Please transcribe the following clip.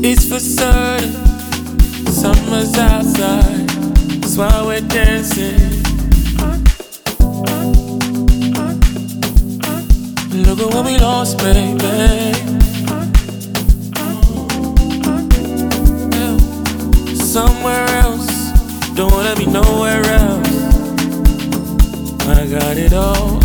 It's for certain, summer's outside, that's why we're dancing. Look at what we lost, baby. Yeah. Somewhere else, don't wanna be nowhere else. I got it all,